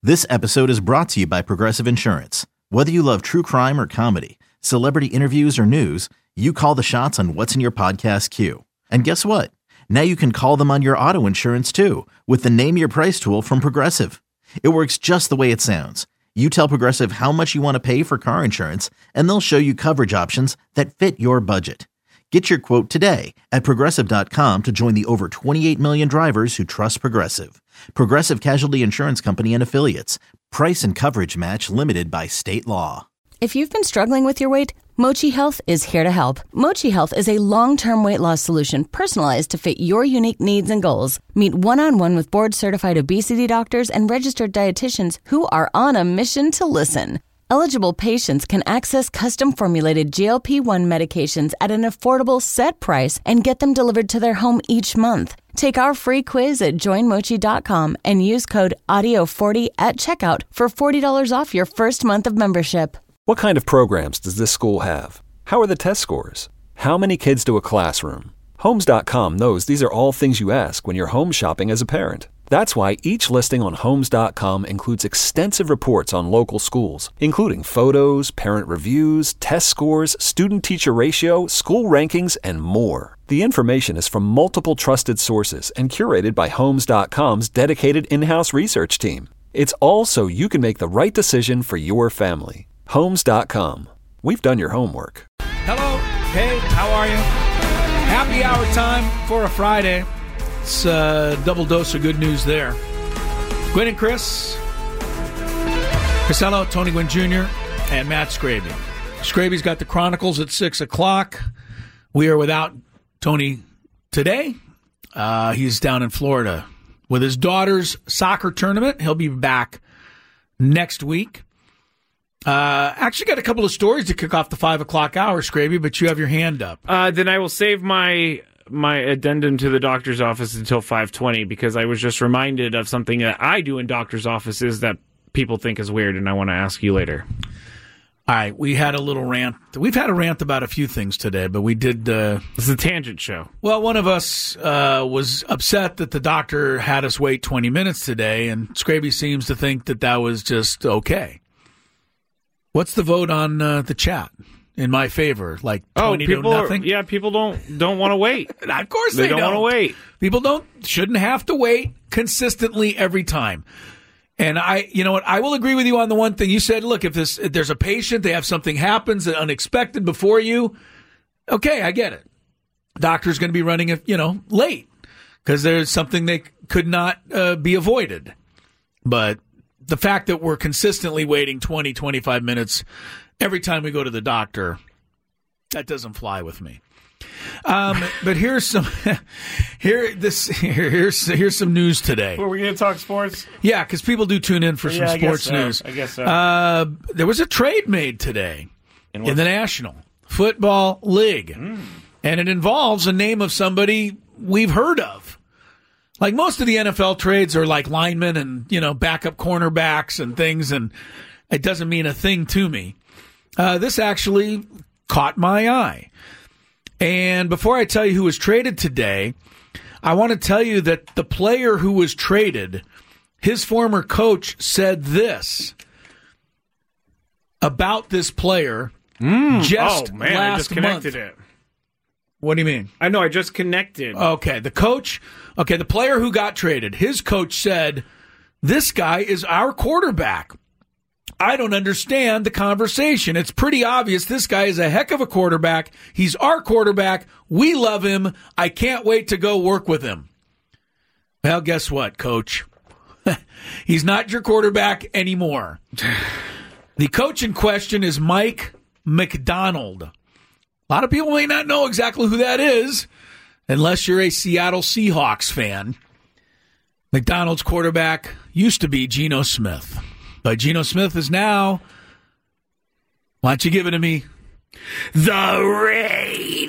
This episode is brought to you by Progressive Insurance. Whether you love true crime or comedy, celebrity interviews or news, you call the shots on what's in your podcast queue. And guess what? Now you can call them on your auto insurance too with the Name Your Price tool from Progressive. It works just the way it sounds. You tell Progressive how much you want to pay for car insurance, and they'll show you coverage options that fit your budget. Get your quote today at Progressive.com to join the over 28 million drivers who trust Progressive. Progressive Casualty Insurance Company and Affiliates. Price and coverage match limited by state law. If you've been struggling with your weight, Mochi Health is here to help. Mochi Health is a long-term weight loss solution personalized to fit your unique needs and goals. Meet one-on-one with board-certified obesity doctors and registered dietitians who are on a mission to listen. Eligible patients can access custom-formulated GLP-1 medications at an affordable set price and get them delivered to their home each month. Take our free quiz at joinmochi.com and use code AUDIO40 at checkout for $40 off your first month of membership. What kind of programs does this school have? How are the test scores? How many kids do a classroom? Homes.com knows these are all things you ask when you're home shopping as a parent. That's why each listing on Homes.com includes extensive reports on local schools, including photos, parent reviews, test scores, student-teacher ratio, school rankings, and more. The information is from multiple trusted sources and curated by Homes.com's dedicated in-house research team. It's all so you can make the right decision for your family. Homes.com. We've done your homework. Hello. Hey, how are you? Happy hour time for a Friday. It's a double dose of good news there. Gwen and Chris Hello, Tony Gwynn Jr., and Matt Scraby. Scraby's got the Chronicles at 6 o'clock. We are without Tony today. He's down in Florida with his daughter's soccer tournament. He'll be back next week. Actually got a couple of stories to kick off the 5 o'clock hour, Scraby, but you have your hand up. Then I will save my addendum to the doctor's office until 5:20 because I was just reminded of something that I do in doctor's offices that people think is weird, and I want to ask you later. All right, we had a little rant. We've had a rant about a few things today, but we did... It's a tangent show. Well, one of us was upset that the doctor had us wait 20 minutes today, and Scraby seems to think that that was just okay. What's the vote on the chat? In my favor, like 20 to nothing. People don't want to wait. Of course they don't want to wait. People shouldn't have to wait consistently every time. And you know what? I will agree with you on the one thing you said. Look, if there's a patient, they have something happens unexpected before you. Okay, I get it. Doctor's going to be running late because there's something that could not be avoided. But the fact that we're consistently waiting 20, 25 minutes every time we go to the doctor, that doesn't fly with me. But here's some here's some news today. Were we going to talk sports? Yeah, because people do tune in for some sports news. I guess so. There was a trade made today in the National Football League, and it involves a name of somebody we've heard of. Like most of the NFL trades are like linemen and backup cornerbacks and things, and it doesn't mean a thing to me. This actually caught my eye. And before I tell you who was traded today, I want to tell you that the player who was traded, his former coach said this about this player last I just connected month. It. What do you mean? I know, I just connected. Okay, the player who got traded, his coach said, this guy is our quarterback. I don't understand the conversation. It's pretty obvious this guy is a heck of a quarterback. He's our quarterback. We love him. I can't wait to go work with him. Well, guess what, Coach? He's not your quarterback anymore. The coach in question is Mike Macdonald. A lot of people may not know exactly who that is unless you're a Seattle Seahawks fan. Macdonald's quarterback used to be Geno Smith. But Geno Smith is now, why don't you give it to me? The Raiders.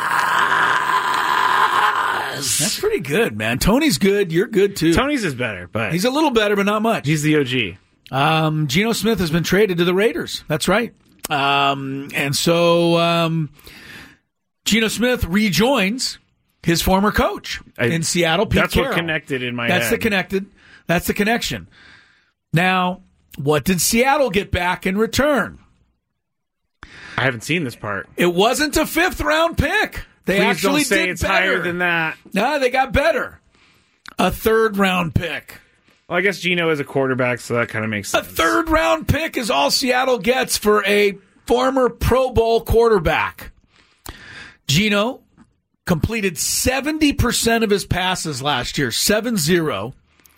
That's pretty good, man. Tony's good. You're good, too. Tony's is better, but... He's a little better, but not much. He's the OG. Geno Smith has been traded to the Raiders. That's right. And so Geno Smith rejoins his former coach in Seattle, Pete Carroll. What connected in my head. That's the connection. Now, what did Seattle get back in return? I haven't seen this part. It wasn't a 5th-round pick. They Please actually don't say did it's better. higher than that. No, they got better. A 3rd-round pick. Well, I guess Geno is a quarterback, so that kind of makes sense. A 3rd-round pick is all Seattle gets for a former Pro Bowl quarterback. Geno completed 70% of his passes last year, 7-0,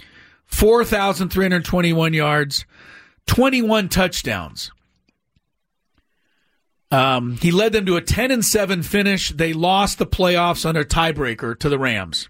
4,321 yards, 21 touchdowns. He led them to a 10-7 finish. They lost the playoffs under tiebreaker to the Rams.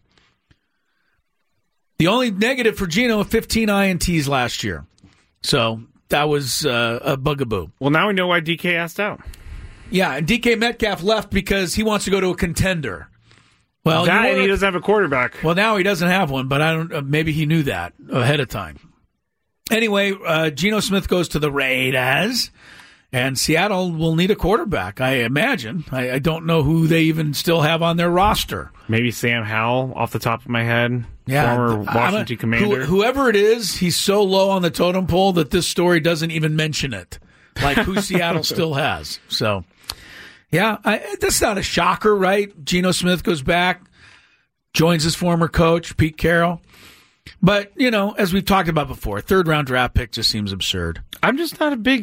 The only negative for Geno, 15 INTs last year. So that was a bugaboo. Well, now we know why DK asked out. Yeah, and DK Metcalf left because he wants to go to a contender. Well, and he doesn't have a quarterback. Well, now he doesn't have one, but I don't. Maybe he knew that ahead of time. Anyway, Geno Smith goes to the Raiders, and Seattle will need a quarterback, I imagine. I don't know who they even still have on their roster. Maybe Sam Howell, off the top of my head. Yeah, former Washington Commander. Whoever it is, he's so low on the totem pole that this story doesn't even mention it, like who Seattle still has. So, yeah, that's not a shocker, right? Geno Smith goes back, joins his former coach, Pete Carroll. But, as we've talked about before, 3rd-round draft pick just seems absurd. I'm just not a big,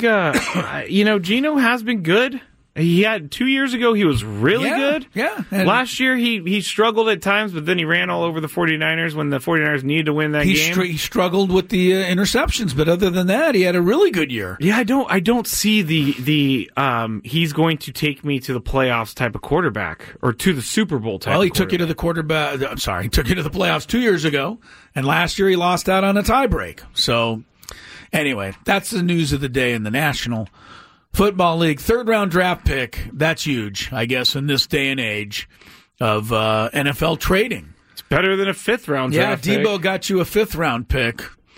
Geno has been good. He had 2 years ago, he was really good. Yeah. Last year, he struggled at times, but then he ran all over the 49ers when the 49ers needed to win that game. He struggled with the interceptions, but other than that, he had a really good year. Yeah, I don't see the he's going to take me to the playoffs type of quarterback or to the Super Bowl type. Well, he of took you to the he took you to the playoffs 2 years ago, and last year he lost out on a tiebreak. So, anyway, that's the news of the day in the National Football League. 3rd-round draft pick, that's huge, I guess, in this day and age of NFL trading. It's better than a 5th-round draft pick. Yeah, Debo got you a 5th-round pick.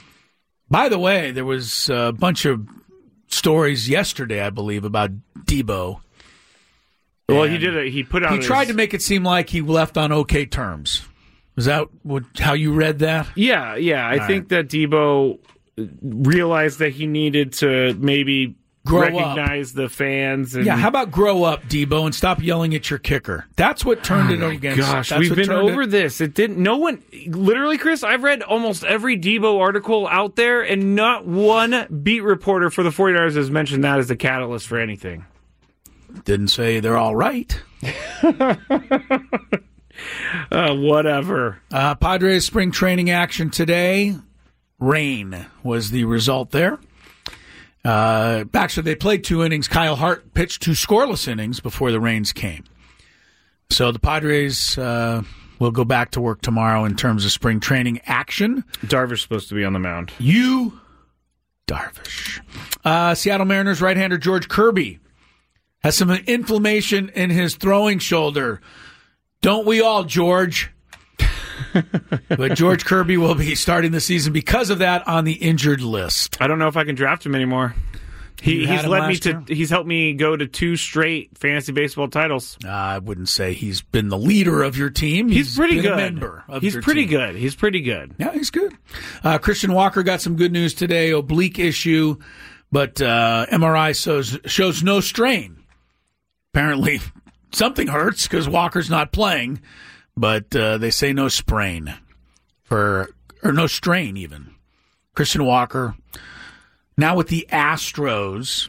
By the way, there was a bunch of stories yesterday, I believe, about Debo. Well, he put out. He tried to make it seem like he left on okay terms. Is that how you read that? Yeah. I think that Debo realized that he needed to maybe recognize the fans. And how about grow up, Debo, and stop yelling at your kicker? That's what turned it against. Gosh, we've been over this. It didn't. No one, literally, Chris. I've read almost every Debo article out there, and not one beat reporter for the 49ers has mentioned that as the catalyst for anything. Didn't say they're all right. Whatever. Padres spring training action today. Rain was the result there. Actually, they played 2 innings. Kyle Hart pitched 2 scoreless innings before the rains came. So the Padres will go back to work tomorrow in terms of spring training action. Darvish supposed to be on the mound. Darvish. Seattle Mariners right-hander George Kirby has some inflammation in his throwing shoulder. Don't we all, George? But George Kirby will be starting the season because of that on the injured list. I don't know if I can draft him anymore. He's helped me go to 2 straight fantasy baseball titles. I wouldn't say he's been the leader of your team. He's pretty good. A member of he's your pretty team. good. He's pretty good. Yeah, he's good. Christian Walker got some good news today. Oblique issue, but MRI shows no strain. Apparently, something hurts because Walker's not playing. But they say no sprain or no strain even. Christian Walker now with the Astros.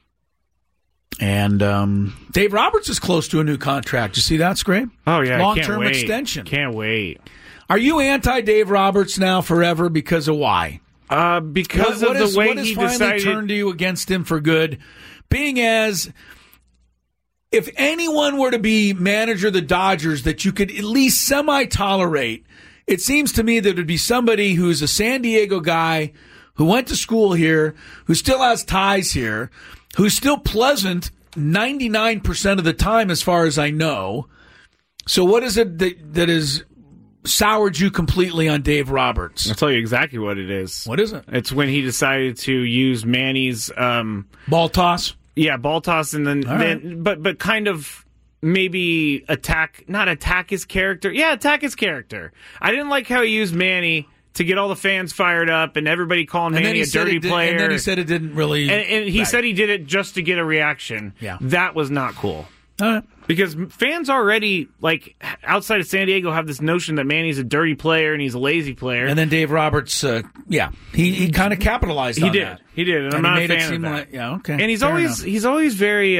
And Dave Roberts is close to a new contract. You see that, Scrape? Oh, yeah. Long-term extension. Can't wait. Are you anti-Dave Roberts now forever because of why? Because of the way he decided. Turned to you against him for good? Being as... If anyone were to be manager of the Dodgers that you could at least semi-tolerate, it seems to me that it would be somebody who's a San Diego guy who went to school here, who still has ties here, who's still pleasant 99% of the time as far as I know. So what is it that has soured you completely on Dave Roberts? I'll tell you exactly what it is. What is it? It's when he decided to use Manny's... ball toss? Yeah, ball toss, and then but kind of not attack his character. Yeah, attack his character. I didn't like how he used Manny to get all the fans fired up and everybody calling Manny a dirty player. And then he said it didn't really. And he said he did it just to get a reaction. Yeah. That was not cool. All right. Because fans already, like, outside of San Diego have this notion that Manny's a dirty player and he's a lazy player. And then Dave Roberts, he kind of capitalized on that. He did, and I'm not a fan of that. Like, yeah, okay. And he's always very,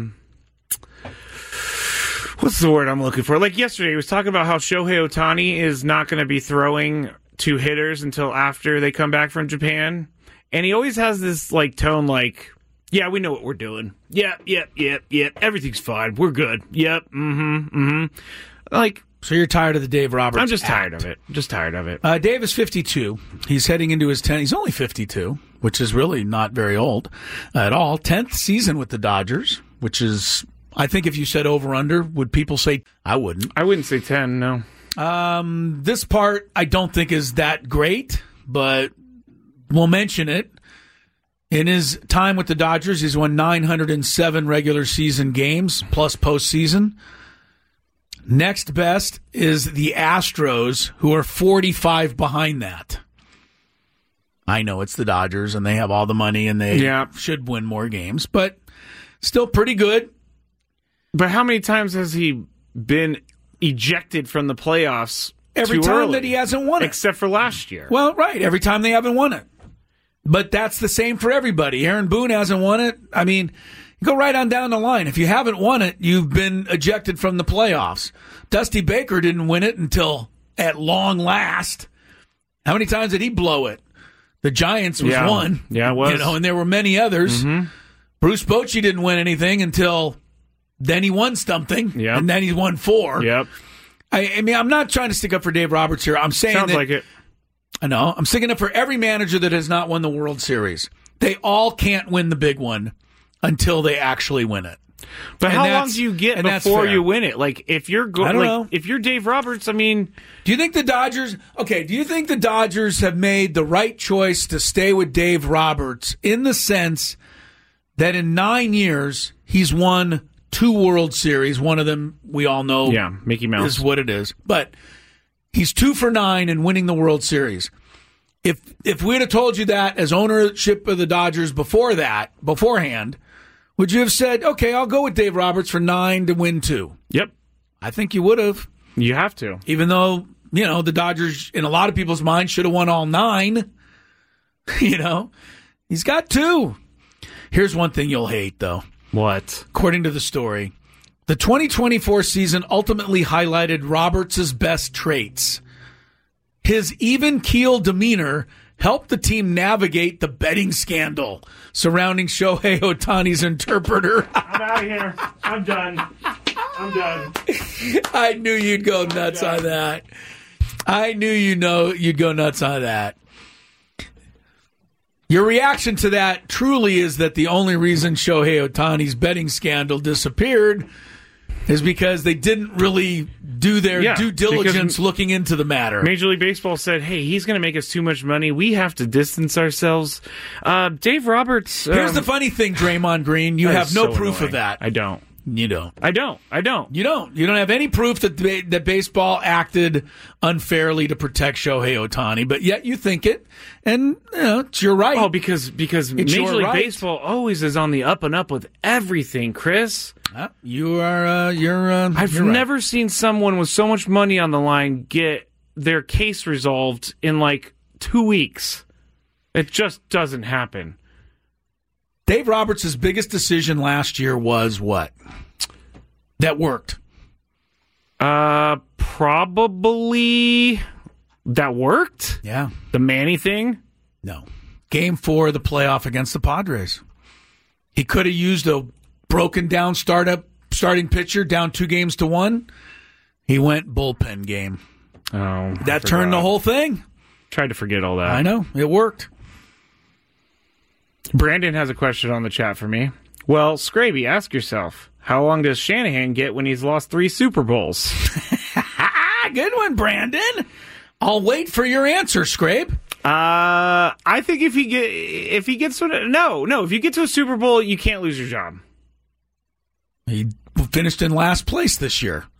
what's the word I'm looking for? Like yesterday, he was talking about how Shohei Ohtani is not going to be throwing to hitters until after they come back from Japan. And he always has this, like, tone like, yeah, we know what we're doing. Yep. Everything's fine. We're good. Yep. Like, so you're tired of the Dave Roberts? I'm just tired of it. Dave is 52. He's heading into his 10th. He's only 52, which is really not very old at all. 10th season with the Dodgers, which is, I think if you said over under, would people say? I wouldn't. I wouldn't say 10. No. This part I don't think is that great, but we'll mention it. In his time with the Dodgers, he's won 907 regular season games plus postseason. Next best is the Astros, who are 45 behind that. I know it's the Dodgers, and they have all the money, and they should win more games, but still pretty good. But how many times has he been ejected from the playoffs? Every time that he hasn't won it. Except for last year. Well, right. Every time they haven't won it. But that's the same for everybody. Aaron Boone hasn't won it. I mean, you go right on down the line. If you haven't won it, you've been ejected from the playoffs. Dusty Baker didn't win it until at long last. How many times did he blow it? The Giants was one. Yeah, it was. And there were many others. Mm-hmm. Bruce Bochy didn't win anything until then he won something. Yep. And then he won 4. Yep. I mean, I'm not trying to stick up for Dave Roberts here. I'm saying Sounds like it. I know. I'm sticking up for every manager that has not won the World Series. They all can't win the big one until they actually win it. But how long do you get before you win it? Like, if you're if you're Dave Roberts, I mean, do you think the Dodgers? Okay, do you think the Dodgers have made the right choice to stay with Dave Roberts in the sense that in 9 years he's won 2 World Series? One of them we all know, Mickey Mouse is what it is, but he's 2 for 9 in winning the World Series. If we'd have told you that as ownership of the Dodgers beforehand, would you have said, okay, I'll go with Dave Roberts for 9 to win 2? Yep. I think you would have. You have to. Even though, the Dodgers, in a lot of people's minds, should have won all 9. He's got 2. Here's one thing you'll hate, though. What? According to the story, the 2024 season ultimately highlighted Roberts' best traits. His even-keel demeanor helped the team navigate the betting scandal surrounding Shohei Ohtani's interpreter. I'm out of here. I'm done. I knew you'd go nuts on that. I knew you'd go nuts on that. Your reaction to that truly is that the only reason Shohei Ohtani's betting scandal disappeared is because they didn't really do their due diligence looking into the matter. Major League Baseball said, hey, he's going to make us too much money. We have to distance ourselves. Dave Roberts... Here's the funny thing, Draymond Green. You have no proof of that. I don't. You don't. I don't. You don't. You don't have any proof that baseball acted unfairly to protect Shohei Ohtani, but yet you think it, and it's your right. Oh, because Major League Baseball always is on the up and up with everything, Chris. I've never seen someone with so much money on the line get their case resolved in like 2 weeks. It just doesn't happen. Dave Roberts' biggest decision last year was what? That worked. Probably that worked? Yeah. The Manny thing? No. Game 4 of the playoff against the Padres. He could have used a broken down starting pitcher down 2-1. He went bullpen game. Oh, that turned the whole thing. Tried to forget all that. I know. It worked. Brandon has a question on the chat for me. Well, Scraby, ask yourself, how long does Shanahan get when he's lost 3 Super Bowls? Good one, Brandon. I'll wait for your answer, Scrabe. I think if you get to a Super Bowl, you can't lose your job. He finished in last place this year.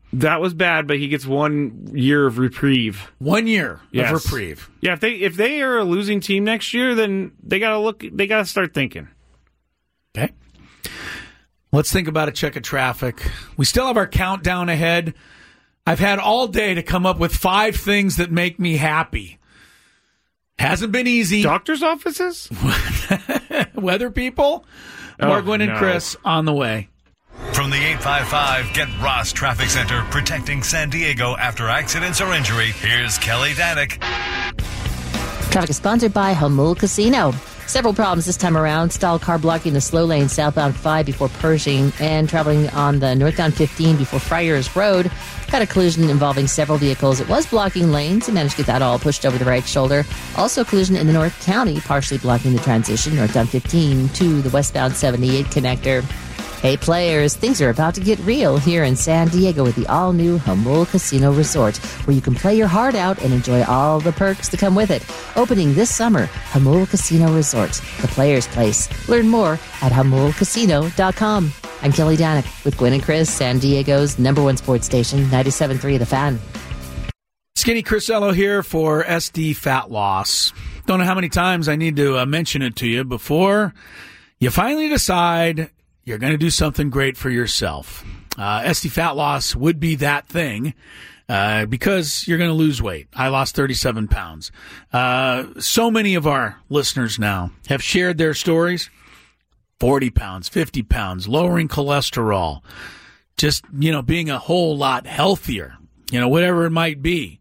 That was bad, but he gets 1 year of reprieve. 1 year Yes. of reprieve. Yeah, if they are a losing team next year, then they gotta start thinking. Okay. Let's think about a check of traffic. We still have our countdown ahead. I've had all day to come up with 5 things that make me happy. Hasn't been easy. Doctor's offices? Weather people? Margwin and Chris on the way. From the 855 Get Ross Traffic Center, protecting San Diego after accidents or injury, here's Kelly Danick. Traffic is sponsored by Hamul Casino. Several problems this time around. Stalled car blocking the slow lane southbound 5 before Pershing and traveling on the northbound 15 before Friars Road. Had a collision involving several vehicles. It was blocking lanes. He managed to get that all pushed over the right shoulder. Also a collision in the North County, partially blocking the transition northbound 15 to the westbound 78 connector. Hey players, things are about to get real here in San Diego with the all-new Hamul Casino Resort, where you can play your heart out and enjoy all the perks that come with it. Opening this summer, Hamul Casino Resort, the player's place. Learn more at HamulCasino.com. I'm Kelly Danick with Gwynn and Chris, San Diego's #1 sports station, 97.3 The Fan. Skinny Crisello here for SD Fat Loss. Don't know how many times I need to mention it to you before you finally decide you're going to do something great for yourself. SD Fat Loss would be that thing because you're going to lose weight. I lost 37 pounds. So many of our listeners now have shared their stories. 40 pounds, 50 pounds, lowering cholesterol, just, being a whole lot healthier, whatever it might be.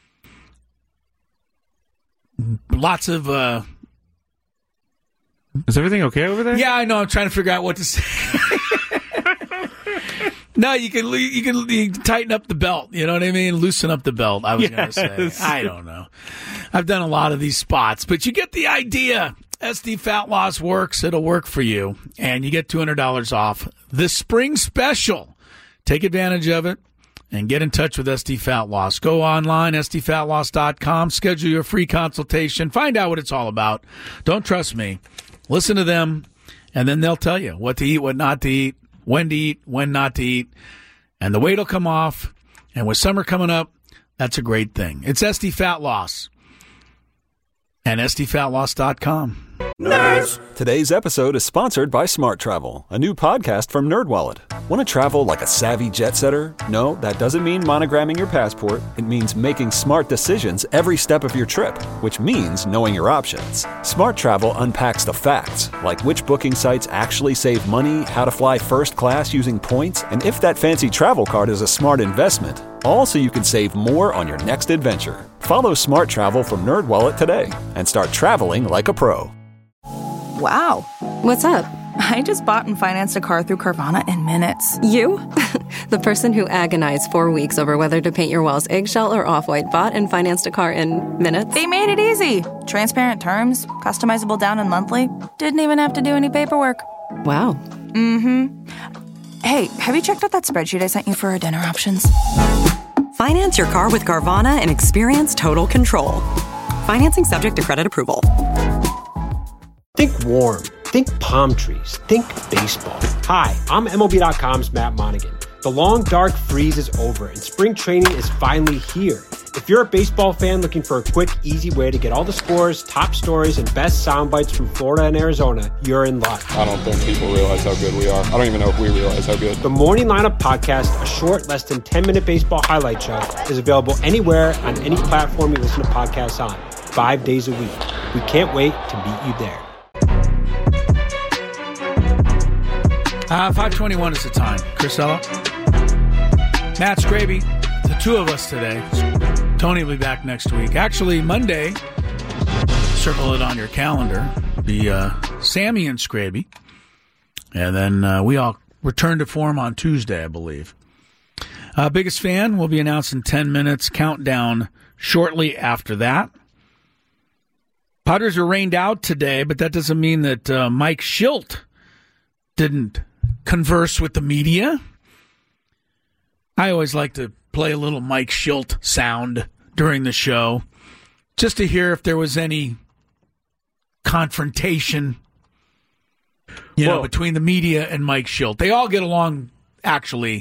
Lots of... Is everything okay over there? Yeah, I know. I'm trying to figure out what to say. No, you can tighten up the belt. You know what I mean? Loosen up the belt, I was going to say. I don't know. I've done a lot of these spots, but you get the idea. SD Fat Loss works. It'll work for you. And you get $200 off the spring special. Take advantage of it and get in touch with SD Fat Loss. Go online, sdfatloss.com. Schedule your free consultation. Find out what it's all about. Don't trust me. Listen to them, and then they'll tell you what to eat, what not to eat, when not to eat, and the weight will come off. And with summer coming up, that's a great thing. It's SD Fat Loss and sdfatloss.com. Nerds! Today's episode is sponsored by Smart Travel, a new podcast from NerdWallet. Want to travel like a savvy jet setter? No, that doesn't mean monogramming your passport. It means making smart decisions every step of your trip, which means knowing your options. Smart Travel unpacks the facts, like which booking sites actually save money, how to fly first class using points, and if that fancy travel card is a smart investment. All so you can save more on your next adventure. Follow Smart Travel from NerdWallet today and start traveling like a pro. Wow. What's up? I just bought and financed a car through Carvana in minutes. You? The person who agonized 4 weeks over whether to paint your walls eggshell or off-white bought and financed a car in minutes? They made it easy. Transparent terms, customizable down and monthly. Didn't even have to do any paperwork. Wow. Mm-hmm. Hey, have you checked out that spreadsheet I sent you for our dinner options? Finance your car with Carvana and experience total control. Financing subject to credit approval. Think warm. Think palm trees. Think baseball. Hi, I'm MLB.com's Matt Monaghan. The long, dark freeze is over, and spring training is finally here. If you're a baseball fan looking for a quick, easy way to get all the scores, top stories, and best sound bites from Florida and Arizona, you're in luck. I don't think people realize how good we are. I don't even know if we realize how good. The Morning Lineup Podcast, a short, less than 10-minute baseball highlight show, is available anywhere on any platform you listen to podcasts on, 5 days a week. We can't wait to meet you there. 5:21 is the time. Crisello. Matt Scraby. The two of us today. Tony will be back next week. Actually, Monday, circle it on your calendar, be Sammy and Scraby. And then we all return to form on Tuesday, I believe. Biggest fan will be announced in 10 minutes. Countdown shortly after that. Padres were rained out today, but that doesn't mean that Mike Shildt didn't converse with the media. I always like to play a little Mike Shildt sound during the show, just to hear if there was any confrontation, between the media and Mike Shildt. They all get along, actually,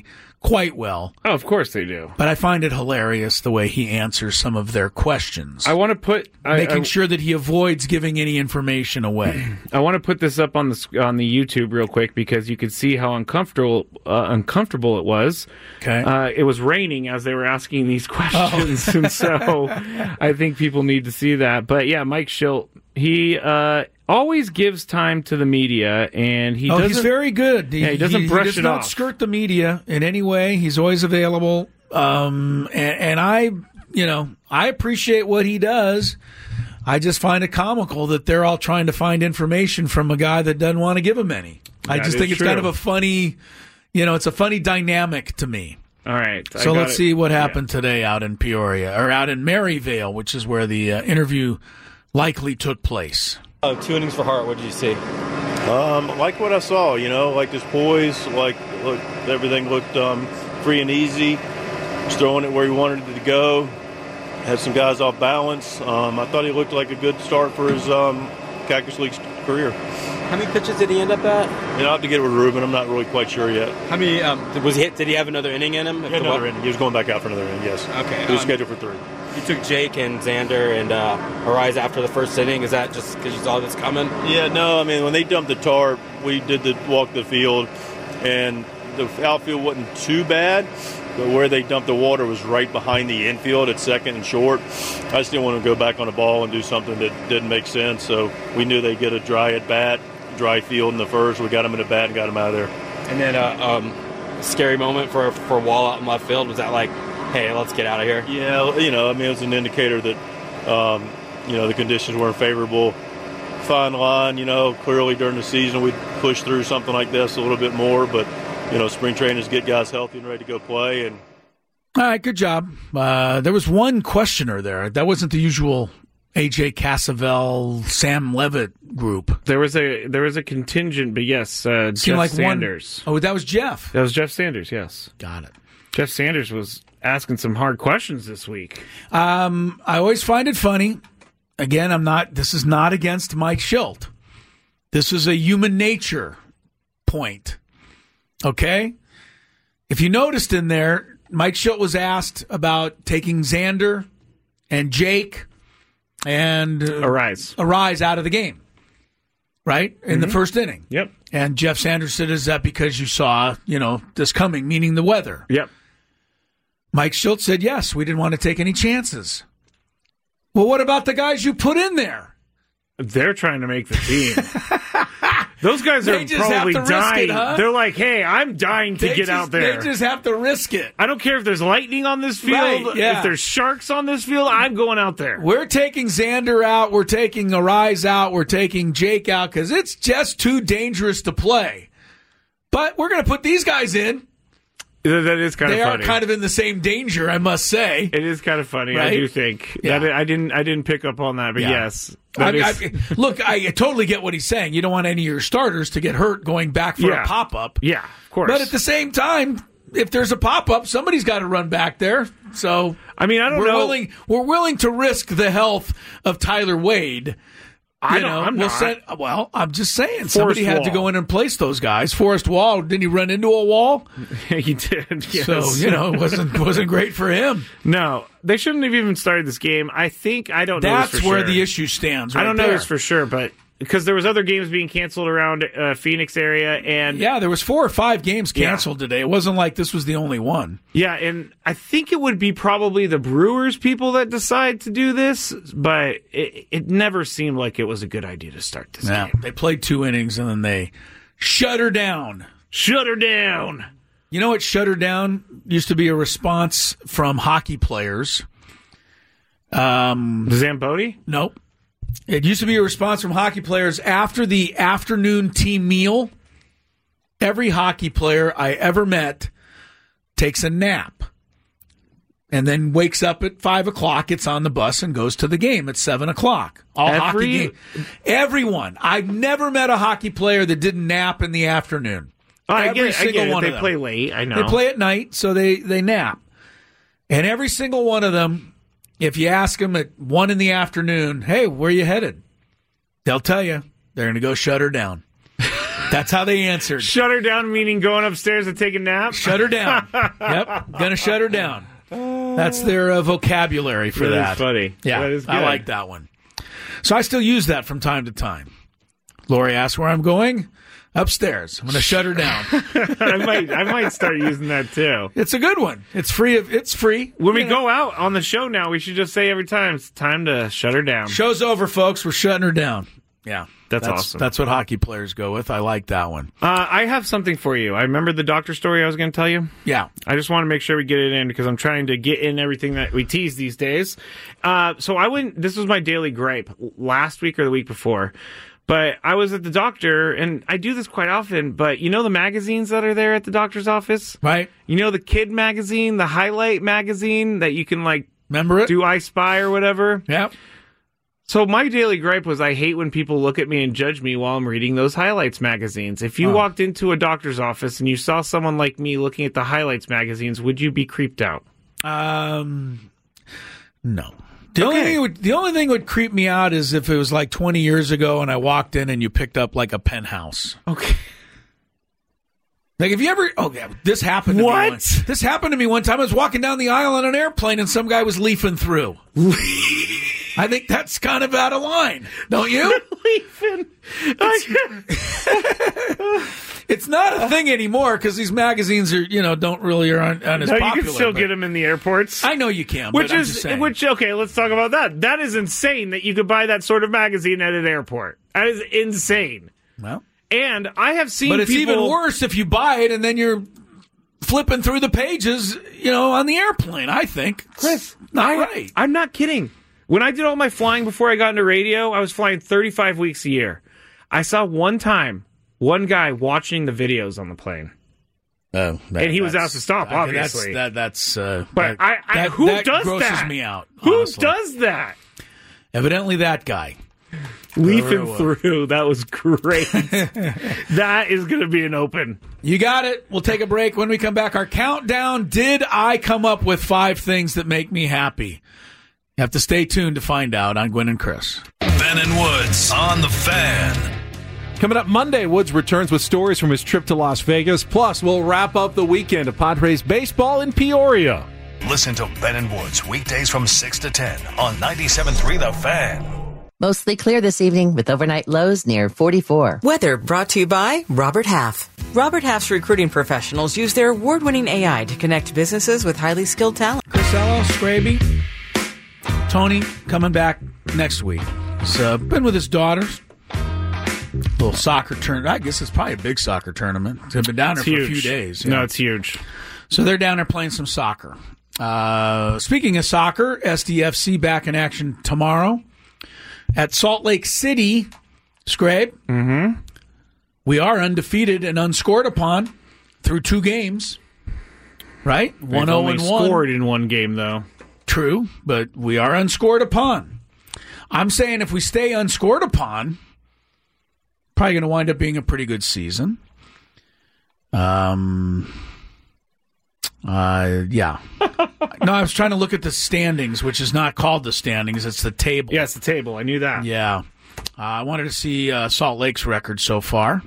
quite well. Oh, of course they do. But I find it hilarious the way he answers some of their questions. I want to put making sure that he avoids giving any information away. I want to put this up on the YouTube real quick because you could see how uncomfortable it was. Okay. It was raining as they were asking these questions, and so I think people need to see that. But yeah, Mike Schilt, he always gives time to the media, and he's very good. He doesn't brush it off. He does not skirt the media in any way. He's always available, and I appreciate what he does. I just find it comical that they're all trying to find information from a guy that doesn't want to give them any. I just think it's kind of a funny, it's a funny dynamic to me. All right. So let's see what happened today out in Peoria, or out in Maryvale, which is where the interview likely took place. 2 innings for Hart. What did you see? Like what I saw, like his poise, look, everything looked free and easy. Just throwing it where he wanted it to go. Had some guys off balance. I thought he looked like a good start for his Cactus League career. How many pitches did he end up at? I'll have to get it with Ruben. I'm not really quite sure yet. How many did he have another inning in him? He had another inning. He was going back out for another inning, yes. Okay. He was scheduled for 3. You took Jake and Xander and Arise after the first inning. Is that just because you saw this coming? Yeah, no. When they dumped the tarp, we did the walk the field, and the outfield wasn't too bad, but where they dumped the water was right behind the infield at second and short. I just didn't want to go back on the ball and do something that didn't make sense, so we knew they'd get a dry at bat, dry field in the first. We got him in the bat and got him out of there. And then a scary moment for Wall out in left field. Was that like, hey, let's get out of here? Yeah, it was an indicator that, the conditions weren't favorable. Fine line, clearly during the season we'd push through something like this a little bit more, but, spring trainers get guys healthy and ready to go play. And all right, good job. There was one questioner there. That wasn't the usual A.J. Cassavell, Sam Levitt group. There was a contingent, but yes, Jeff Sanders. That was Jeff. That was Jeff Sanders, yes. Got it. Jeff Sanders was asking some hard questions this week. I always find it funny. Again, this is not against Mike Schilt. This is a human nature point. Okay? If you noticed in there, Mike Schilt was asked about taking Xander and Jake and Arise out of the game, right? In the first inning. Yep. And Jeff Sanders said, is that because you saw, this coming, meaning the weather? Yep. Mike Schilt said, yes, we didn't want to take any chances. Well, what about the guys you put in there? They're trying to make the team. Those guys are probably dying. They're like, hey, I'm dying to get out there. They just have to risk it. I don't care if there's lightning on this field. Right, yeah. If there's sharks on this field, I'm going out there. We're taking Xander out. We're taking Arise out. We're taking Jake out because it's just too dangerous to play. But we're going to put these guys in. That is kind of funny. They are kind of in the same danger, I must say. It is kind of funny, right? I do think. Yeah. I didn't pick up on that, but yes. Look, I totally get what he's saying. You don't want any of your starters to get hurt going back for a pop-up. Yeah, of course. But at the same time, if there's a pop-up, somebody's got to run back there. So, I don't know. We're willing to risk the health of Tyler Wade. I'm just saying. Somebody had to go in and place those guys. Forrest Wall, didn't he run into a wall? He did, yes. So, it wasn't great for him. No, they shouldn't have even started this game. I don't know That's this for where sure. the issue stands I don't know there. this for sure, but because there was other games being canceled around Phoenix area. And yeah, there was 4 or 5 games canceled today. It wasn't like this was the only one. Yeah, and I think it would be probably the Brewers people that decide to do this, but it never seemed like it was a good idea to start this game. They played 2 innings and then they shut her down. Shut her down. You know what shut her down used to be a response from hockey players. Zamboni? Nope. It used to be a response from hockey players after the afternoon team meal. Every hockey player I ever met takes a nap and then wakes up at 5 o'clock, gets on the bus, and goes to the game at 7 o'clock. Hockey game. Everyone. I've never met a hockey player that didn't nap in the afternoon. Every single one of them. They play late, I know. They play at night, so they nap. And every single one of them, if you ask them at 1 in the afternoon, hey, where are you headed? They'll tell you they're going to go shut her down. That's how they answered. Shut her down, meaning going upstairs and take a nap? Shut her down. Yep, gonna shut her down. That's their vocabulary for that. That is funny. Yeah, that is good. I like that one. So I still use that from time to time. Lori asks where I'm going. Upstairs. I'm going to shut her down. I might start using that too. It's a good one. It's free. When we go out on the show now, we should just say every time it's time to shut her down. Show's over, folks. We're shutting her down. Yeah. That's awesome. That's what hockey players go with. I like that one. I have something for you. I remember the doctor story I was going to tell you. Yeah. I just want to make sure we get it in because I'm trying to get in everything that we tease these days. So I went, this was my daily gripe last week or the week before. But I was at the doctor, and I do this quite often, but you know the magazines that are there at the doctor's office? Right. You know the kid magazine, the highlight magazine that you can, like, remember it? Do I Spy or whatever? Yeah. So my daily gripe was I hate when people look at me and judge me while I'm reading those highlights magazines. If you walked into a doctor's office and you saw someone like me looking at the highlights magazines, would you be creeped out? No. The only thing would creep me out is if it was like 20 years ago and I walked in and you picked up like a penthouse. Okay. Like, have you ever... Oh, yeah, this happened to me once. This happened to me one time. I was walking down the aisle on an airplane and some guy was leafing through. I think that's kind of out of line, don't you? Leafing. It's not a thing anymore because these magazines are, aren't as popular. You can still get them in the airports. I know you can, but I'm just saying. Okay, let's talk about that. That is insane that you could buy that sort of magazine at an airport. That is insane. Well, and I have seen but it's even worse if you buy it and then you're flipping through the pages, on the airplane, I think. Chris, right. I'm not kidding. When I did all my flying before I got into radio, I was flying 35 weeks a year. I saw one guy watching the videos on the plane. Oh, and he was asked to stop, obviously. Who does grosses that? Me out. Who does that? Evidently that guy. Leafing through. That was great. That is going to be an open. You got it. We'll take a break. When we come back, our countdown. Did I come up with 5 things that make me happy? You have to stay tuned to find out on Gwynn and Chris. Ben and Woods on the Fan. Coming up Monday, Woods returns with stories from his trip to Las Vegas. Plus, we'll wrap up the weekend of Padres baseball in Peoria. Listen to Ben and Woods weekdays from 6 to 10 on 97.3 The Fan. Mostly clear this evening with overnight lows near 44. Weather brought to you by Robert Half. Robert Half's recruiting professionals use their award-winning AI to connect businesses with highly skilled talent. Crisello, Scraby, Tony coming back next week. He's been with his daughters. Little soccer tournament. I guess it's probably a big soccer tournament. They've been down there for a few days. No, it's huge. So they're down there playing some soccer. Speaking of soccer, SDFC back in action tomorrow at Salt Lake City. Scrape. Mm-hmm. We are undefeated and unscored upon through 2 games. Right? 1-0-1. Scored in 1 game, though. True, but we are unscored upon. I'm saying if we stay unscored upon, probably going to wind up being a pretty good season. Yeah. No, I was trying to look at the standings, which is not called the standings. It's the table. Yeah, it's the table. I knew that. Yeah. I wanted to see Salt Lake's record so far.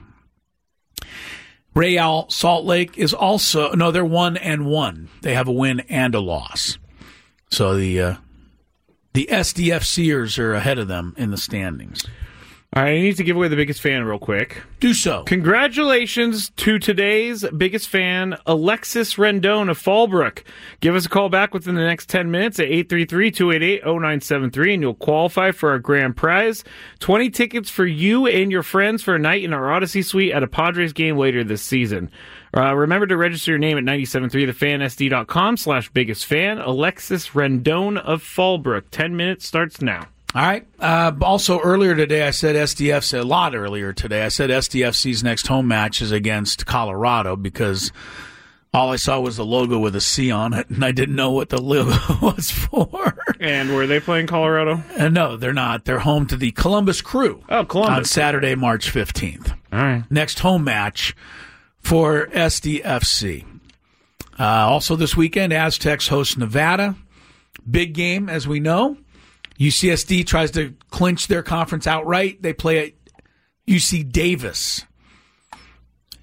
Real Salt Lake is also... No, they're 1-1. They have a win and a loss. So the SDFCers are ahead of them in the standings. All right, I need to give away the biggest fan real quick. Do so. Congratulations to today's biggest fan, Alexis Rendon of Fallbrook. Give us a call back within the next 10 minutes at 833-288-0973, and you'll qualify for our grand prize. 20 tickets for you and your friends for a night in our Odyssey Suite at a Padres game later this season. Remember to register your name at 973thefansd.com/biggestfan. Alexis Rendon of Fallbrook. 10 minutes starts now. All right. Also, earlier today, I said SDFC, a lot earlier today, I said SDFC's next home match is against Colorado because all I saw was the logo with a C on it, and I didn't know what the logo was for. And were they playing Colorado? No, they're not. They're home to the Columbus Crew. Oh, Columbus. On Saturday, March 15th. All right. Next home match for SDFC. Also this weekend, Aztecs host Nevada. Big game, as we know. UCSD tries to clinch their conference outright. They play at UC Davis.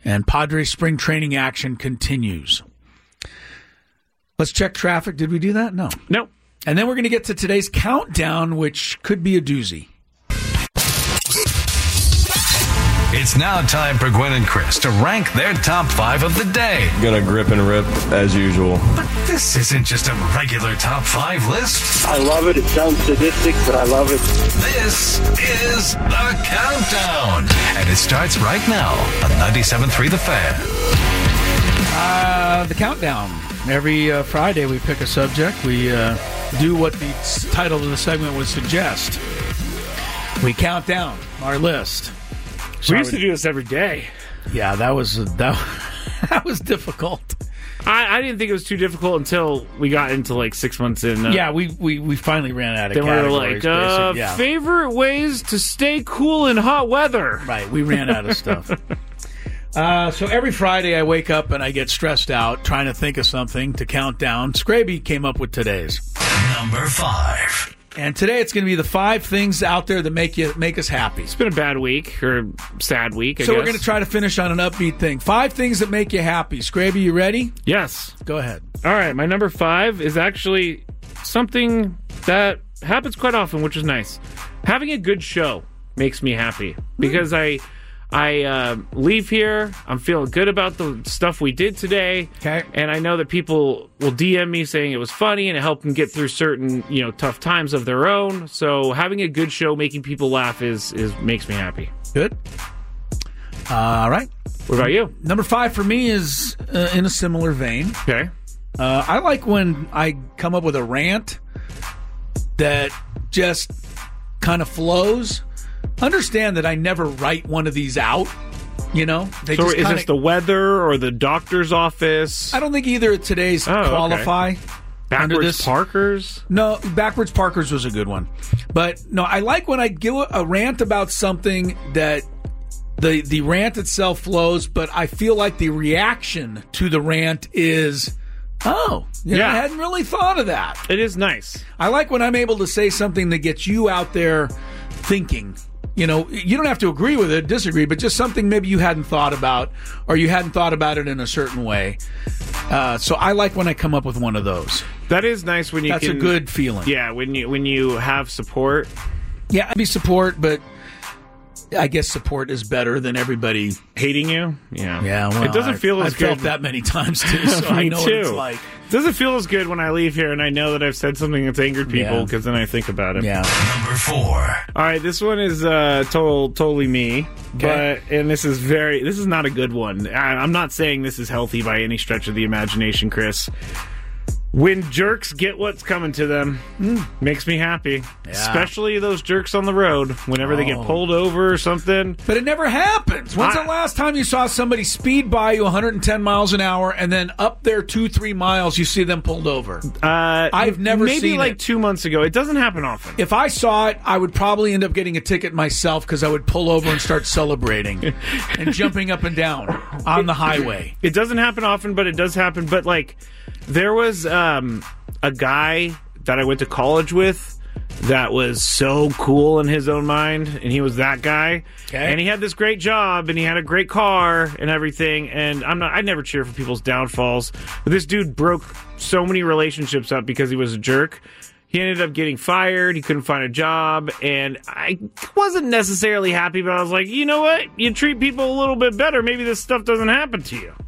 And Padres spring training action continues. Let's check traffic. Did we do that? No. Nope. And then we're going to get to today's countdown, which could be a doozy. It's now time for Gwen and Chris to rank their top 5 of the day. Gonna grip and rip as usual. But this isn't just a regular top 5 list. I love it. It sounds sadistic, but I love it. This is The Countdown. And it starts right now on 97.3 The Fan. The Countdown. Every Friday we pick a subject. We do what the title of the segment would suggest. We count down our list. We used to do this every day. Yeah, that was difficult. I didn't think it was too difficult until we got into like 6 months in. Yeah, we finally ran out of then categories. We were like, favorite ways to stay cool in hot weather. Right, we ran out of stuff. So every Friday I wake up and I get stressed out trying to think of something to count down. Scraby came up with today's. Number 5. And today it's going to be the 5 things out there that make us happy. It's been a bad week, or sad week, I guess. We're going to try to finish on an upbeat thing. 5 things that make you happy. Scraby, you ready? Yes. Go ahead. All right, my number 5 is actually something that happens quite often, which is nice. Having a good show makes me happy. Because I leave here, I'm feeling good about the stuff we did today, okay, and I know that people will DM me saying it was funny and it helped them get through certain, tough times of their own. So having a good show, making people laugh is makes me happy. Good. All right. What about you? Number 5 for me is in a similar vein. Okay. I like when I come up with a rant that just kind of flows. Understand that I never write one of these out, They so just is this the weather or the doctor's office? I don't think either of today's qualify. Okay. Backwards Parkers? No, Backwards Parkers was a good one. But, no, I like when I give a rant about something that the rant itself flows, but I feel like the reaction to the rant is... I hadn't really thought of that. It is nice. I like when I'm able to say something that gets you out there thinking. You don't have to agree with it, disagree, but just something maybe you hadn't thought about, or you hadn't thought about it in a certain way. So I like when I come up with one of those. That is nice when you That's a good feeling. Yeah, when you have support. Yeah, I'd be support, but I guess support is better than everybody hating you. Yeah. Yeah, well, it doesn't feel as I've good. felt that many times too, so I know what it's like. It doesn't feel as good when I leave here and I know that I've said something that's angered people, because then I think about it. Yeah. Number 4. All right, this one is totally me, and this is not a good one. I'm not saying this is healthy by any stretch of the imagination, Chris. When jerks get what's coming to them, makes me happy. Yeah. Especially those jerks on the road, whenever they get pulled over or something. But it never happens. When's the last time you saw somebody speed by you 110 miles an hour and then up there 2-3 miles you see them pulled over? I've never seen it. Maybe like 2 months ago. It doesn't happen often. If I saw it, I would probably end up getting a ticket myself because I would pull over and start celebrating and jumping up and down on the highway. It doesn't happen often, but it does happen. But there was a guy that I went to college with that was so cool in his own mind, and he was that guy. Okay. And he had this great job, and he had a great car and everything. And I never cheer for people's downfalls, but this dude broke so many relationships up because he was a jerk. He ended up getting fired. He couldn't find a job, and I wasn't necessarily happy. But I was like, you know what? You treat people a little bit better. Maybe this stuff doesn't happen to you.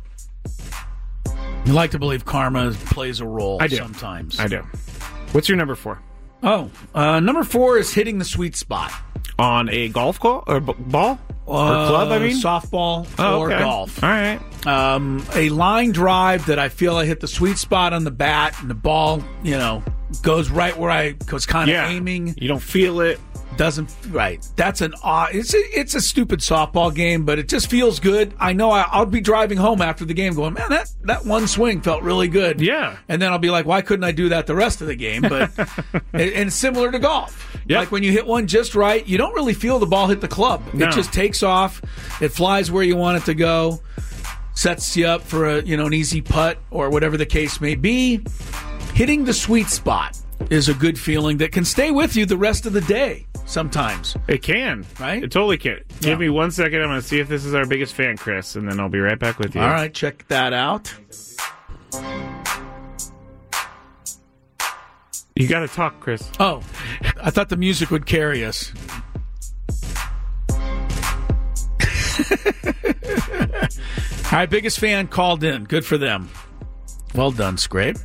You like to believe karma plays a role sometimes. I do. What's your number 4? Number 4 is hitting the sweet spot. On a golf ball? Or ball? Or club, I mean? Softball or golf. All right. A line drive that I feel I hit the sweet spot on the bat, and the ball, goes right where I was kind of aiming. You don't feel it. That's it's a stupid softball game, but it just feels good. I know I'll be driving home after the game going, man, that one swing felt really good. Yeah. And then I'll be like, why couldn't I do that the rest of the game? But and it's similar to golf. Yep. Like when you hit one just right, you don't really feel the ball hit the club. No. It just takes off. It flies where you want it to go. Sets you up for an easy putt or whatever the case may be. Hitting the sweet spot. is a good feeling that can stay with you the rest of the day sometimes. It can. Right? It totally can. Give me 1 second. I'm going to see if this is our biggest fan, Chris, and then I'll be right back with you. All right, check that out. You got to talk, Chris. Oh, I thought the music would carry us. All right, biggest fan called in. Good for them. Well done, Scrape.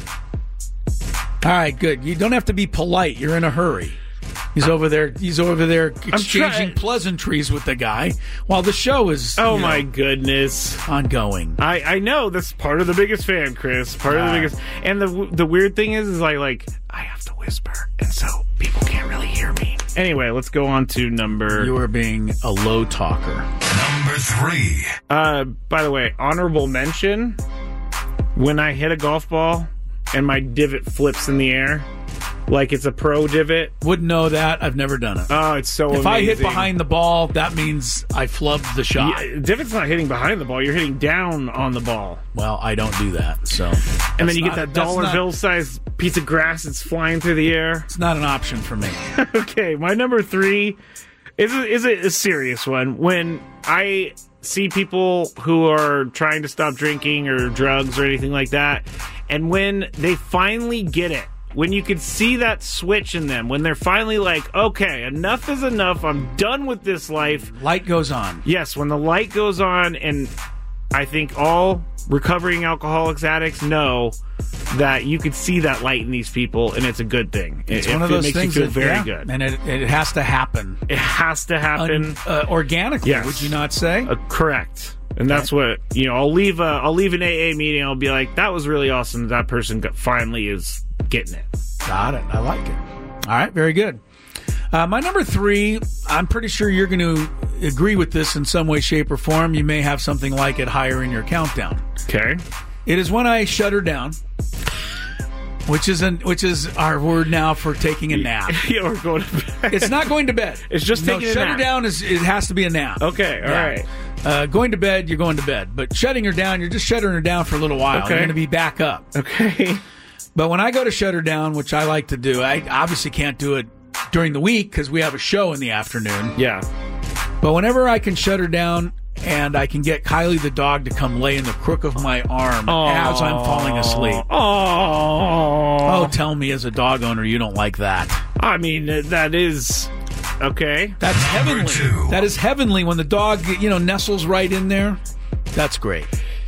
All right, good. You don't have to be polite. You're in a hurry. He's over there exchanging pleasantries with the guy while the show is my goodness, ongoing. I know that's part of the biggest fan, Chris. Part of the biggest. And the weird thing is I have to whisper, and so people can't really hear me. Anyway, let's go on to number. You are being a low talker. Number 3. By the way, honorable mention: when I hit a golf ball and my divot flips in the air. Like it's a pro divot. Wouldn't know that. I've never done it. Oh, it's so amazing. If I hit behind the ball, that means I flubbed the shot. Yeah, divot's not hitting behind the ball. You're hitting down on the ball. Well, I don't do that. So, and then you get that dollar bill size piece of grass that's flying through the air. It's not an option for me. Okay, my number 3 is a serious one. When I see people who are trying to stop drinking or drugs or anything like that, and when they finally get it, when you can see that switch in them, when they're finally like, okay, enough is enough, I'm done with this life. Light goes on. Yes, when the light goes on, and I think all recovering alcoholics, addicts know that you could see that light in these people, and it's a good thing. It's one of those makes things you feel that, very good. And it has to happen. It has to happen. Organically, yes. Would you not say? Correct. And that's what, I'll leave an AA meeting, I'll be like, that was really awesome that person finally is getting it. Got it. I like it. All right, very good. My number 3, I'm pretty sure you're going to agree with this in some way, shape, or form. You may have something like it higher in your countdown. Okay. It is when I shut her down, which is our word now for taking a nap. Or going to bed. It's not going to bed. It's just taking a nap. Shut her down it has to be a nap. Okay, all right. Going to bed, you're going to bed. But shutting her down, you're just shutting her down for a little while. Okay. You're going to be back up. Okay. But when I go to shut her down, which I like to do, I obviously can't do it during the week because we have a show in the afternoon. Yeah. But whenever I can shut her down and I can get Kylie the dog to come lay in the crook of my arm as I'm falling asleep. Oh, tell me as a dog owner you don't like that. I mean, that is... Okay. That's heavenly. That is heavenly when the dog, nestles right in there. That's great.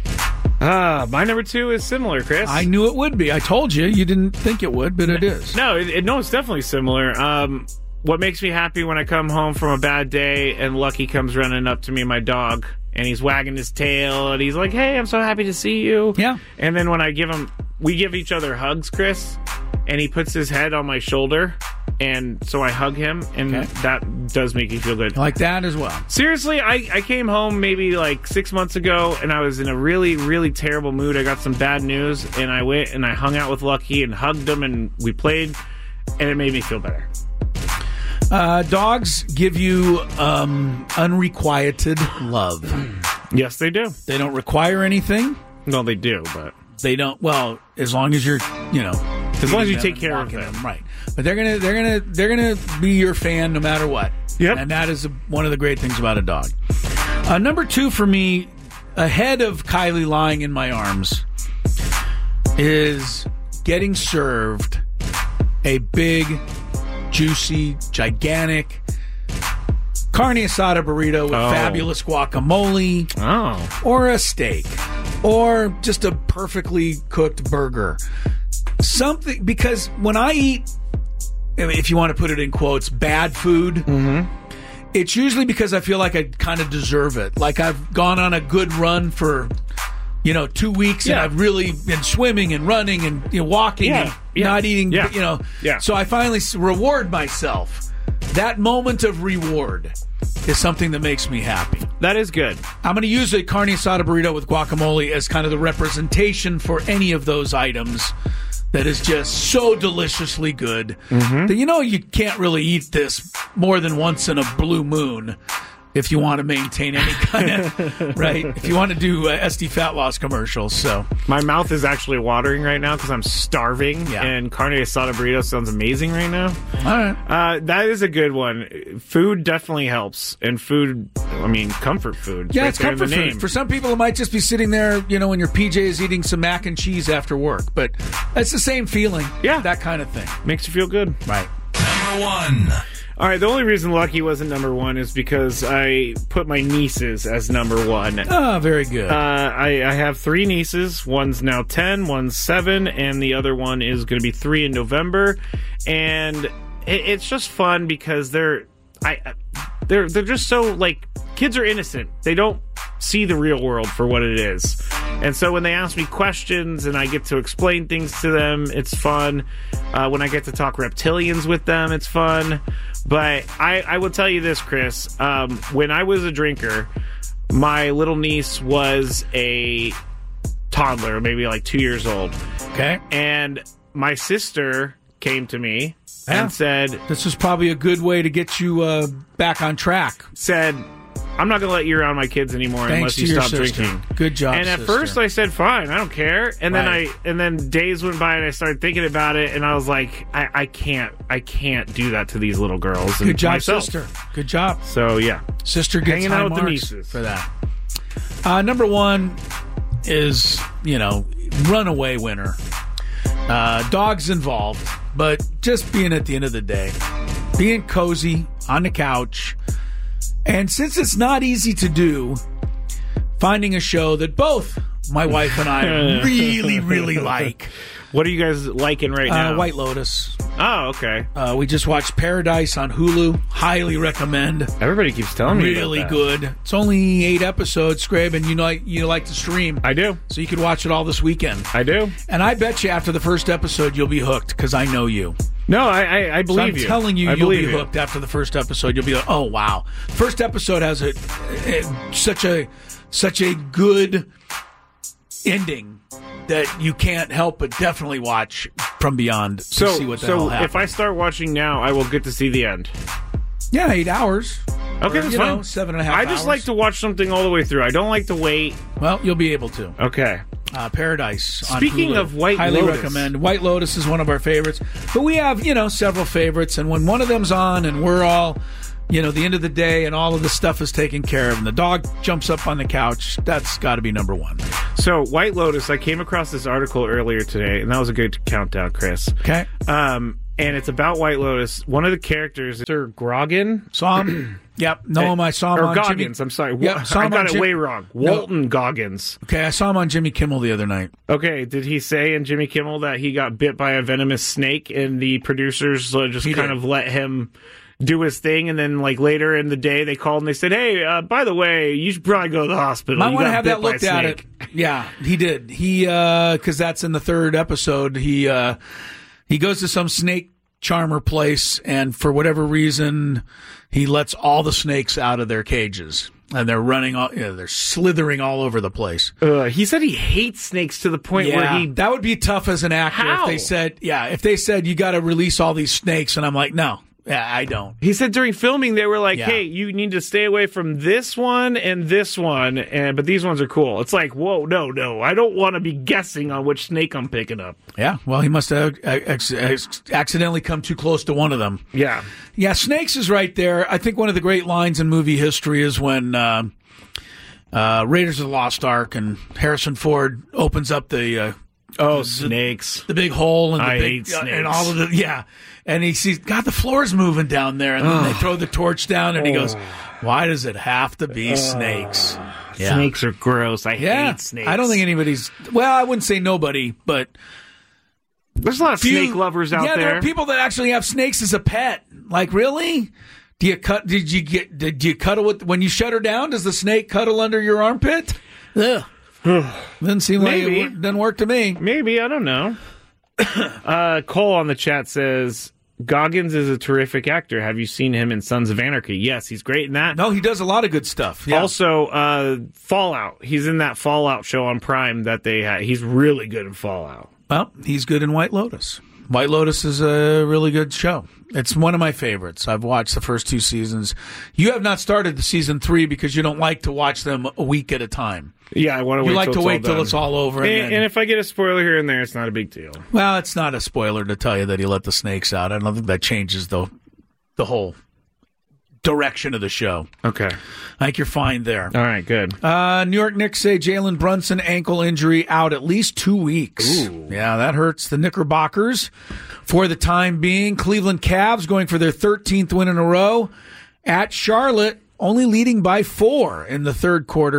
My number 2 is similar, Chris. I knew it would be. I told you. You didn't think it would, but it is. No, it's definitely similar. What makes me happy when I come home from a bad day and Lucky comes running up to me, my dog, and he's wagging his tail, and he's like, hey, I'm so happy to see you. Yeah. And then when we give each other hugs, Chris, and he puts his head on my shoulder, and so I hug him, and that does make me feel good. I like that as well. Seriously, I came home maybe like 6 months ago, and I was in a really, really terrible mood. I got some bad news, and I went and I hung out with Lucky and hugged him, and we played, and it made me feel better. Dogs give you unrequited love. Yes, they do. They don't require anything. No, they do, but they don't. Well, as long as you're, as long as you take care of them, right? But they're gonna be your fan no matter what. Yep. And that is one of the great things about a dog. Number 2 for me, ahead of Kylie lying in my arms, is getting served a big, juicy, gigantic carne asada burrito with fabulous guacamole, or a steak, or just a perfectly cooked burger. Something, because when I eat, if you want to put it in quotes, bad food, it's usually because I feel like I kind of deserve it. Like I've gone on a good run for 2 weeks, and I've really been swimming and running and walking and not eating, So I finally reward myself. That moment of reward is something that makes me happy. That is good. I'm going to use a carne asada burrito with guacamole as kind of the representation for any of those items that is just so deliciously good that you can't really eat this more than once in a blue moon. if you want to maintain any kind of, right? If you want to do SD fat loss commercials. So my mouth is actually watering right now because I'm starving, and carne asada burrito sounds amazing right now. All right. That is a good one. Food definitely helps, and food, I mean, comfort food. Yeah, right it's there in comfort the name. food. For some people, it might just be sitting there, in your PJs eating some mac and cheese after work. But it's the same feeling. Yeah. That kind of thing. Makes you feel good. Right. Number 1. All right, the only reason Lucky wasn't number 1 is because I put my nieces as number 1. Oh, very good. I have 3 nieces. One's now 10, one's 7, and the other one is going to be 3 in November. And it's just fun because they're just so, like, kids are innocent. They don't see the real world for what it is. And so when they ask me questions and I get to explain things to them, it's fun. When I get to talk reptilians with them, it's fun. But I will tell you this, Chris. When I was a drinker, my little niece was a toddler, maybe like 2 years old. Okay. And my sister came to me and said, this is probably a good way to get you back on track. Said, I'm not going to let you around my kids anymore unless you stop drinking. Good job, And at sister. first I said, fine, I don't care. And Right. then days went by and I started thinking about it, and I was like, I can't do that to these little girls. And Good job, myself. sister. Good job. So yeah, Sister gets hanging high out with the marks nieces for that. Number 1 is, runaway winner. Dogs involved, but just being at the end of the day, being cozy on the couch. And since it's not easy to do, finding a show that both my wife and I really, really like. What are you guys liking right now? White Lotus. Oh, okay. We just watched Paradise on Hulu. Highly recommend. Everybody keeps telling me really about that. good. It's only 8 episodes, Scrabe, and you like to stream. I do. So you could watch it all this weekend. I do. And I bet you after the first episode you'll be hooked because I know you. No, I believe so you. I'm telling you, I you'll be believe you. hooked after the first episode. You'll be like, oh wow. First episode has such a good ending that you can't help but definitely watch from beyond to see what the hell happens. If I start watching now, I will get to see the end. Yeah, 8 hours. Okay, Or, that's fine. 7.5 I just hours. like to watch something all the way through. I don't like to wait. Well, you'll be able to. Okay. Paradise. On Speaking Hulu. of White highly Lotus. recommend. White Lotus is one of our favorites, but we have several favorites, and when one of them's on, and we're all, the end of the day, and all of the stuff is taken care of, and the dog jumps up on the couch, that's got to be number 1. So White Lotus, I came across this article earlier today, and that was a good countdown, Chris. Okay. And it's about White Lotus. One of the characters, Sir Grogan. Saw him. Yep. No, I saw him or on Goggins, Jimmy. I'm sorry. Yep, saw I him got on it way wrong. Walton Goggins. Okay, I saw him on Jimmy Kimmel the other night. Okay, did he say in Jimmy Kimmel that he got bit by a venomous snake and the producers just kind of let him do his thing, and then later in the day they called and they said, hey, by the way, you should probably go to the hospital. Might You want to got have bit that by a looked at it. snake." Yeah, he did. He because that's in the 3rd episode. He goes to some snake charmer place, and for whatever reason, he lets all the snakes out of their cages, and they're running. They're slithering all over the place. He said he hates snakes to the point where he. That would be tough as an actor How? if they said you got to release all these snakes, and I'm like, no. Yeah, I don't. He said during filming they were like, Yeah. "Hey, you need to stay away from this one and this one, but these ones are cool." It's like, whoa, no, I don't want to be guessing on which snake I'm picking up. Yeah, well, he must have accidentally come too close to one of them. Yeah, snakes is right there. I think one of the great lines in movie history is when Raiders of the Lost Ark and Harrison Ford opens up the snakes, the big hole, and I the big hate snakes. and all of the and he sees, God, the floor's moving down there, and then they throw the torch down, and he goes, "Why does it have to be snakes?" Yeah. Snakes are gross. I hate snakes. I don't think anybody's. Well, I wouldn't say nobody, but there's a lot of snake lovers out there. there. There are people that actually have snakes as a pet. Like, really? Did you cuddle with when you shut her down? Does the snake cuddle under your armpit? Ugh. Doesn't seem like it doesn't work to me. Maybe, I don't know. Cole on the chat says Goggins is a terrific actor. Have you seen him in Sons of Anarchy? Yes, he's great in that. No, he does a lot of good stuff. Yeah. Also, Fallout. He's in that Fallout show on Prime that they had. He's really good in Fallout. Well, he's good in White Lotus. White Lotus is a really good show. It's one of my favorites. I've watched the first 2 seasons. You have not started the season 3 because you don't like to watch them a week at a time. Yeah, I want to wait. You like to wait till done. it's all over. And if I get a spoiler here and there, it's not a big deal. Well, it's not a spoiler to tell you that he let the snakes out. I don't think that changes the whole direction of the show. Okay. I think you're fine there. All right, good. New York Knicks say Jalen Brunson ankle injury out at least 2 weeks. Ooh. Yeah, that hurts the Knickerbockers for the time being. Cleveland Cavs going for their 13th win in a row at Charlotte, only leading by 4 in the third quarter,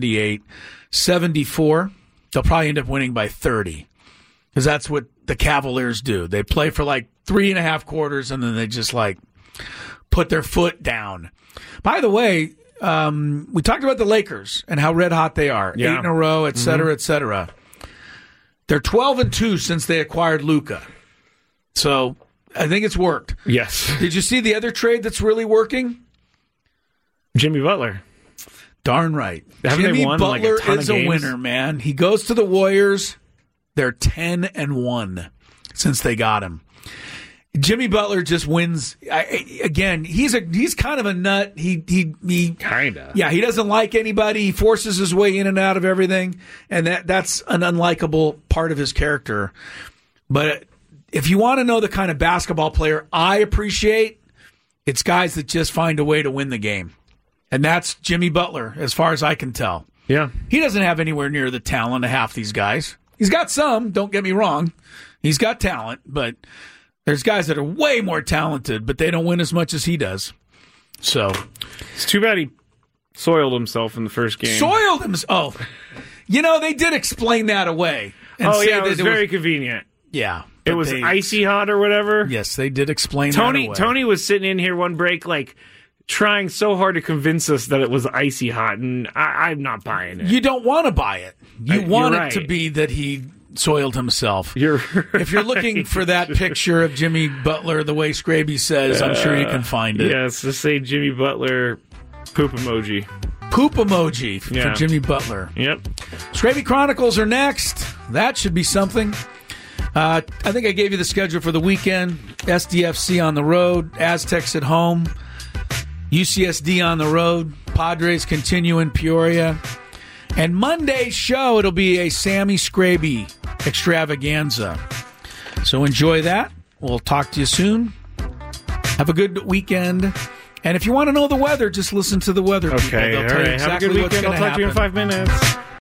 78-74. They'll probably end up winning by 30 because that's what the Cavaliers do. They play for like 3.5 quarters and then they just put their foot down. By the way, we talked about the Lakers and how red hot they are. Yeah. 8 in a row, et cetera, et cetera. They're 12-2 since they acquired Luka. So I think it's worked. Yes. Did you see the other trade that's really working? Jimmy Butler. Darn right. Haven't Jimmy they won Butler a ton is of a games? winner, man. He goes to the Warriors. They're 10-1 since they got him. Jimmy Butler just wins. Again, he's kind of a nut. He kinda. Yeah, he doesn't like anybody. He forces his way in and out of everything, and that's an unlikable part of his character. But if you want to know the kind of basketball player I appreciate, it's guys that just find a way to win the game. And that's Jimmy Butler, as far as I can tell. Yeah. He doesn't have anywhere near the talent of half these guys. He's got some, don't get me wrong. He's got talent, but there's guys that are way more talented, but they don't win as much as he does. So it's too bad he soiled himself in the first game. Soiled himself? Oh. They did explain that away. And it was very convenient. Yeah. It was icy hot or whatever. Yes, they did explain that away. Tony was sitting in here one break trying so hard to convince us that it was icy hot, and I'm not buying it. You don't want to buy it. You want right. it to be that he soiled himself. Right. If you're looking for that picture of Jimmy Butler, the way Scraby says, I'm sure you can find it. Yes, just say Jimmy Butler poop emoji. Poop emoji for Jimmy Butler. Yep. Scraby Chronicles are next. That should be something. I think I gave you the schedule for the weekend. SDFC on the road, Aztecs at home, UCSD on the road, Padres continue in Peoria. And Monday's show, it'll be a Sammy Scraby extravaganza. So enjoy that. We'll talk to you soon. Have a good weekend. And if you want to know the weather, just listen to the weather people. Okay, They'll all tell you right. exactly Have a good what's weekend. gonna I'll talk to you in happen. 5 minutes.